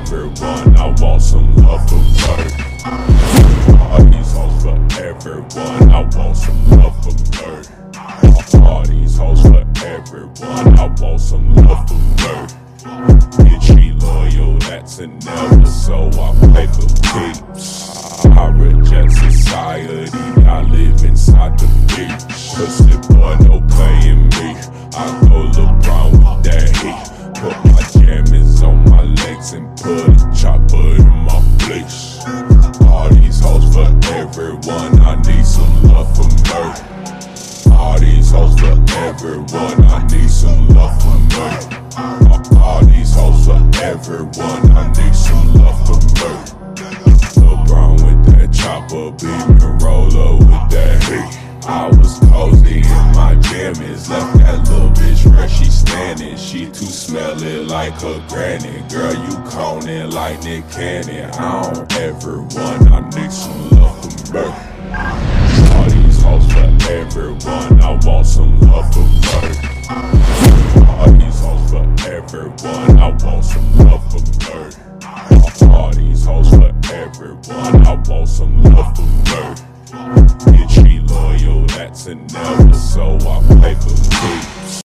everyone. I want some love from her. All these hoes for everyone. I want some love from her. All these hoes for everyone. I want some love from her. Is she loyal? That's a never. So I play for keeps. I reject society. I live inside the beach. Pussy boy, no playing me. I go LeBron with that heat. Put my jammies on my legs and put a chopper in my fleece. All these hoes for everyone. I need some love from her. All these hoes for everyone. I need some love from her. All these hoes for everyone. I need some love from her. LeBron with that chopper, beam and roller with that heat. I was cozy in my jammies, left that little bitch where she standing. She too smelly like her granny. Girl, you coning like Nick Cannon. I don't ever want, I need some love from her. All these hoes for everyone. I want some love from her. All these hoes for everyone. I want some love from her. All these hoes for everyone. I want some love from her. Is she loyal? That's a never. So I play for